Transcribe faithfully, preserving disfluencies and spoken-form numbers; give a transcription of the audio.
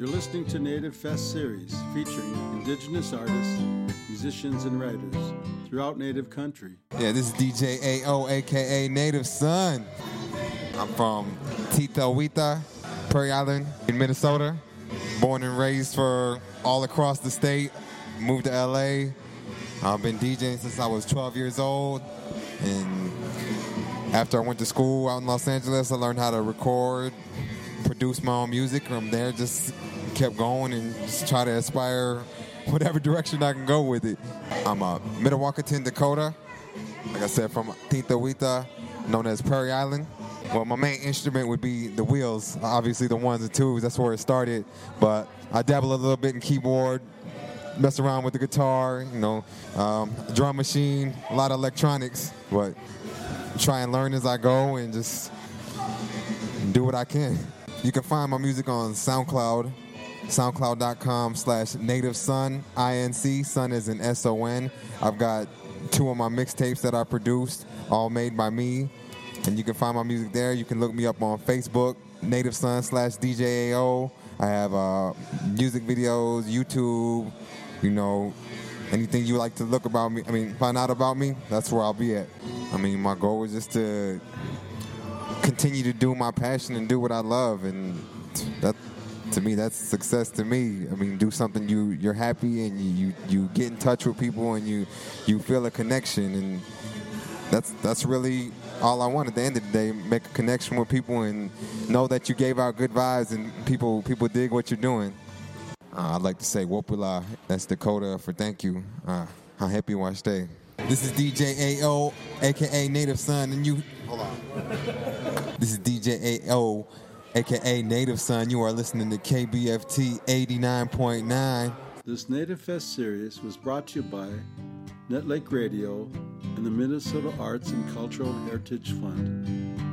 You're listening to Native Fest series featuring indigenous artists, musicians, and writers throughout Native country. Yeah, this is D J A O, a k a. Native Son. I'm from Tita Wita, Prairie Island in Minnesota. Born and raised for all across the state. Moved to L A. I've been DJing since I was twelve years old. And after I went to school out in Los Angeles, I learned how to record, produce my own music. From there, just kept going and just try to aspire whatever direction I can go with it. I'm a Mdewakanton, Dakota. Like I said, from Tita Wita, known as Prairie Island. Well, my main instrument would be the wheels, obviously the ones and twos. That's where it started. But I dabble a little bit in keyboard, mess around with the guitar, you know, um, drum machine, a lot of electronics. But try and learn as I go and just do what I can. You can find my music on SoundCloud, soundcloud.com slash Native Son, I N C, Son is an S O N. I've got two of my mixtapes that I produced, all made by me. And you can find my music there. You can look me up on Facebook, Native Son slash D J A O. I have uh, music videos, YouTube, you know, anything you like to look about me, I mean, find out about me, that's where I'll be at. I mean, my goal is just to continue to do my passion and do what I love. And that, to me, that's success to me. I mean, do something you, you're happy and you, you, you get in touch with people and you, you feel a connection. And that's that's really all I want at the end of the day, make a connection with people and know that you gave out good vibes and people people dig what you're doing. Uh, I'd like to say Wopula, that's Dakota, for thank you. Uh, I'm happy you stay. This is D J A O, a k a. Native Son, and you... Hold on. This is D J A O, a k a. Native Son. You are listening to K B F T eighty-nine point nine. This Native Fest series was brought to you by Net Lake Radio and the Minnesota Arts and Cultural Heritage Fund.